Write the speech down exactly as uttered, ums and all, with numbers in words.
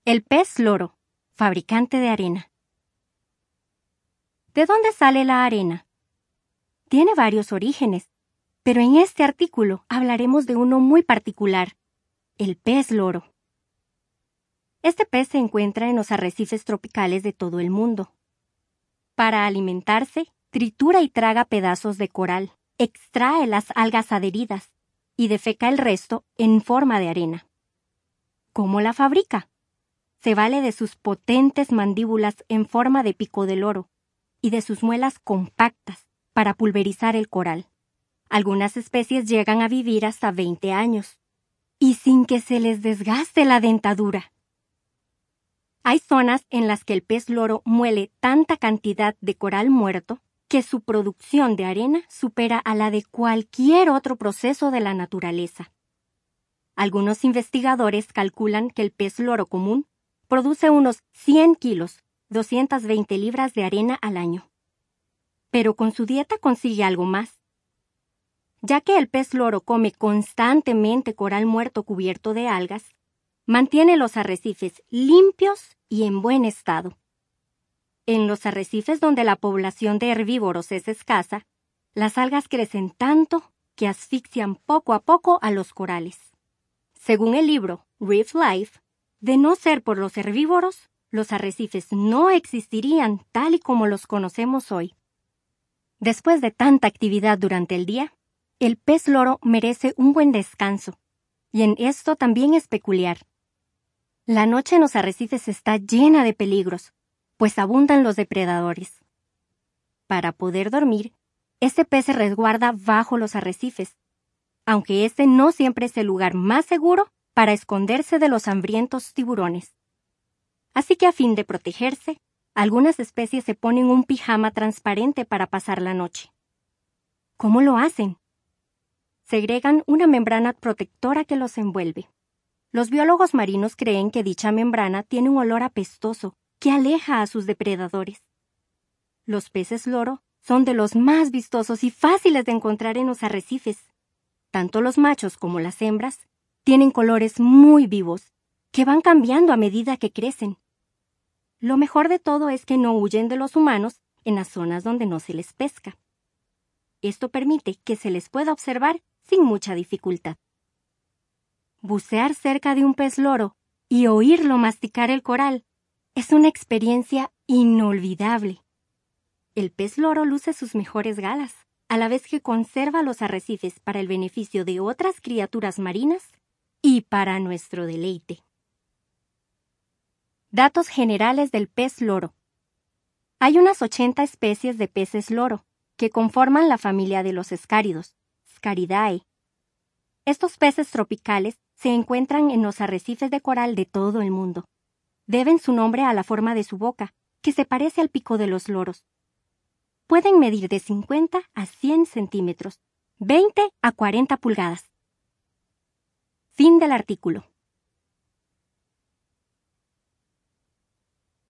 El pez loro, fabricante de arena. ¿De dónde sale la arena? Tiene varios orígenes, pero en este artículo hablaremos de uno muy particular, el pez loro. Este pez se encuentra en los arrecifes tropicales de todo el mundo. Para alimentarse, tritura y traga pedazos de coral, extrae las algas adheridas y defeca el resto en forma de arena. ¿Cómo la fabrica? Se vale de sus potentes mandíbulas en forma de pico de loro y de sus muelas compactas para pulverizar el coral. Algunas especies llegan a vivir hasta veinte años, y sin que se les desgaste la dentadura. Hay zonas en las que el pez loro muele tanta cantidad de coral muerto que su producción de arena supera a la de cualquier otro proceso de la naturaleza. Algunos investigadores calculan que el pez loro común produce unos cien kilos, doscientas veinte libras de arena al año. Pero con su dieta consigue algo más. Ya que el pez loro come constantemente coral muerto cubierto de algas, mantiene los arrecifes limpios y en buen estado. En los arrecifes donde la población de herbívoros es escasa, las algas crecen tanto que asfixian poco a poco a los corales. Según el libro Reef Life, de no ser por los herbívoros, los arrecifes no existirían tal y como los conocemos hoy. Después de tanta actividad durante el día, el pez loro merece un buen descanso, y en esto también es peculiar. La noche en los arrecifes está llena de peligros, pues abundan los depredadores. Para poder dormir, este pez se resguarda bajo los arrecifes, aunque este no siempre es el lugar más seguro para esconderse de los hambrientos tiburones. Así que a fin de protegerse, algunas especies se ponen un pijama transparente para pasar la noche. ¿Cómo lo hacen? Segregan una membrana protectora que los envuelve. Los biólogos marinos creen que dicha membrana tiene un olor apestoso que aleja a sus depredadores. Los peces loro son de los más vistosos y fáciles de encontrar en los arrecifes. Tanto los machos como las hembras tienen colores muy vivos, que van cambiando a medida que crecen. Lo mejor de todo es que no huyen de los humanos en las zonas donde no se les pesca. Esto permite que se les pueda observar sin mucha dificultad. Bucear cerca de un pez loro y oírlo masticar el coral es una experiencia inolvidable. El pez loro luce sus mejores galas, a la vez que conserva los arrecifes para el beneficio de otras criaturas marinas y para nuestro deleite. Datos generales del pez loro. Hay unas ochenta especies de peces loro, que conforman la familia de los escáridos, Scaridae. Estos peces tropicales se encuentran en los arrecifes de coral de todo el mundo. Deben su nombre a la forma de su boca, que se parece al pico de los loros. Pueden medir de cincuenta a cien centímetros, veinte a cuarenta pulgadas. Fin del artículo.